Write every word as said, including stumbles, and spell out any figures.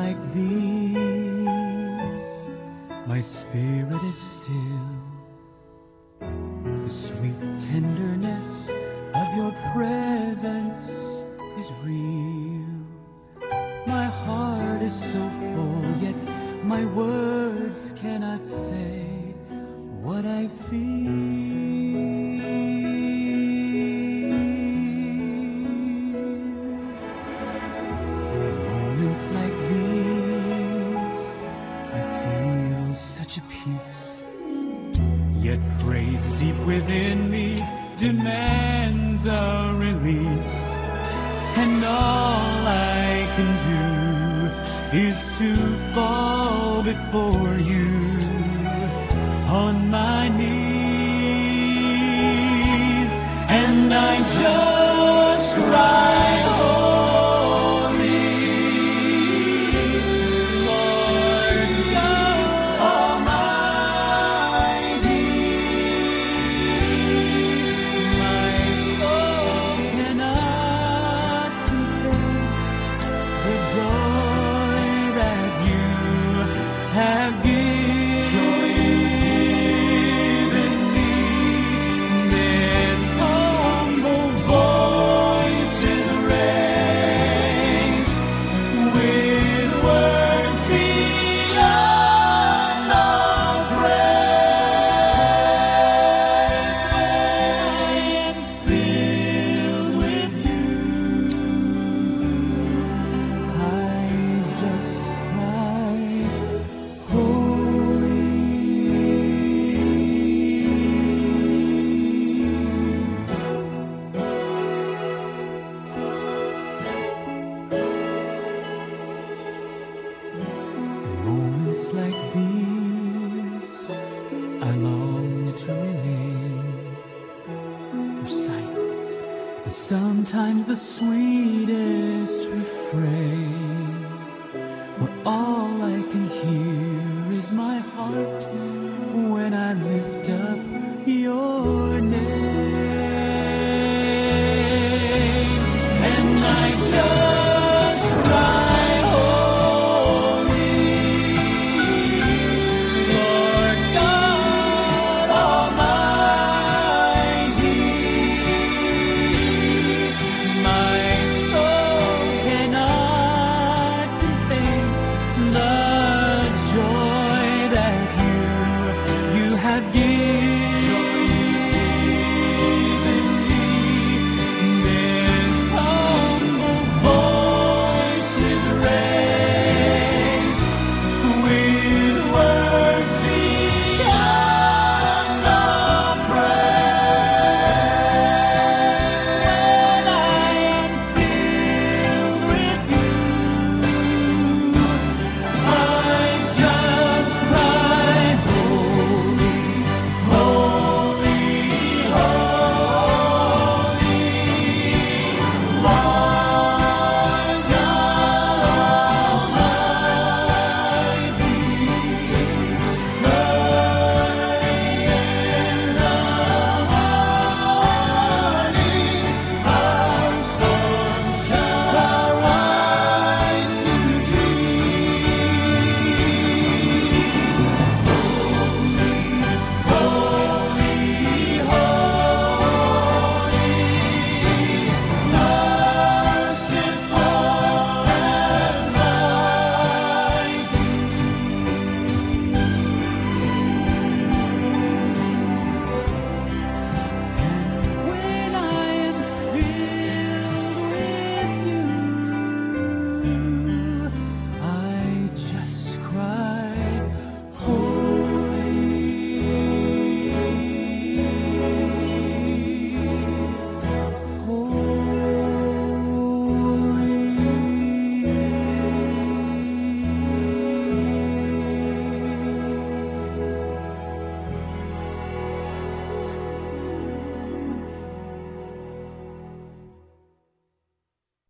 like these, my spirit is still. The sweet tenderness of your presence is real. My heart is so full, yet my words cannot say what I feel. Moments like these, I feel such a peace. Yet praise deep within me demands a release. And all I can do is to fall before you on my knees. And I just cry, holy Lord God Almighty. My soul cannot contain the joy that you have given me. This humble voice is raised with words beyond all praise, filled with you. I just cry, holy. Moments like these, I long to remain. Your silence is sometimes the sweetest refrain, where all I can hear is my heart when I lift up your